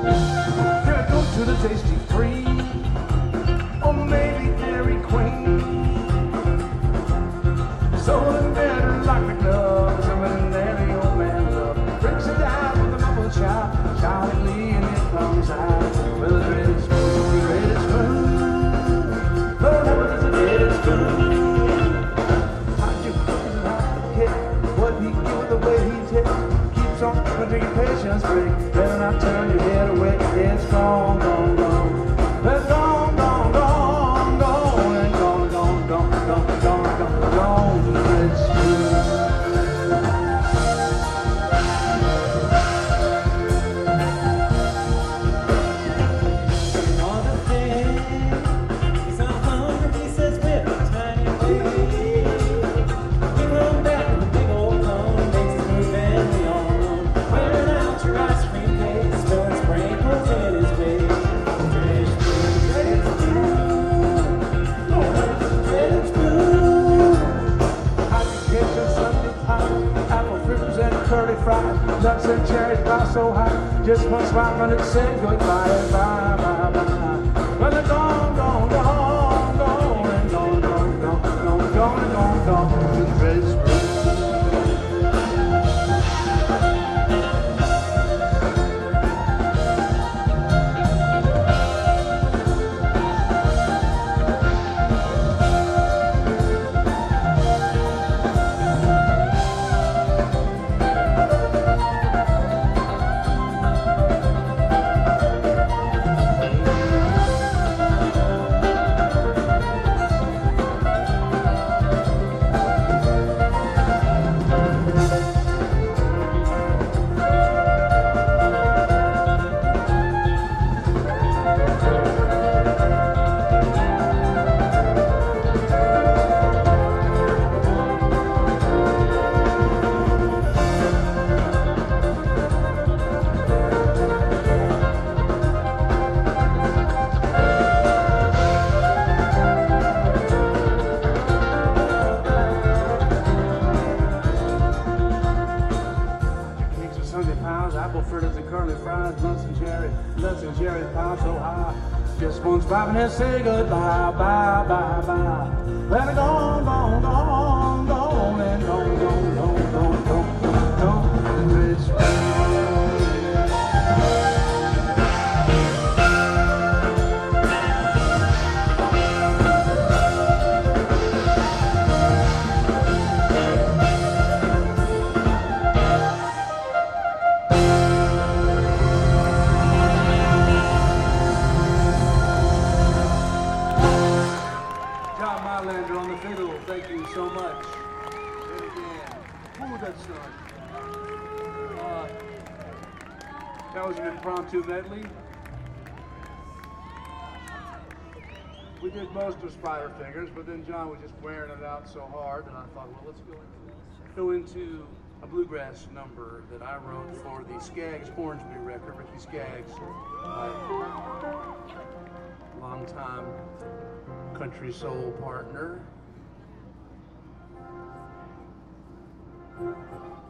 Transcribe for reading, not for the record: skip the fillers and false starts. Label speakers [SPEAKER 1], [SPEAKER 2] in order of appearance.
[SPEAKER 1] Can I go to the Tasty Free? Or maybe Dairy Queen? Soda better like the glove, something that the old man loved. Breaks it down with a mumble chop, Charlie Lee, and it comes out with a dreaded spoon, the dreaded spoon. Lord heaven is a dreaded spoon. How'd you cook it, how'd you hit? What he give the way he hit? Keeps on until your patience break. Better not turn your head away. It's gone, gone, gone. It's gone, gone, gone, gone, and gone, gone, gone, gone, gone, gone, gone. Dreaded spoon. Nuts and cherries fly so high. Just one swipe and it said goodbye. Bye, bye, bye. Well, they're gone, gone, gone, gone, and gone, gone, gone, gone, gone, and gone, gone to the dreaded spoon. Apple fritters and curly fries, nuts and cherry pie so high. Just one swipe and say goodbye, bye, bye, bye. Well, they're gone, gone, gone, gone, and gone, gone, gone, gone, gone, gone, gone. It's Highlander on the fiddle, thank you so much. And again, ooh, that's that was an impromptu medley. We did most of Spider Fingers, but then John was just wearing it out so hard, and I thought, well, let's go into a bluegrass number that I wrote for the Skaggs Hornsby record. Ricky Skaggs, longtime country soul partner.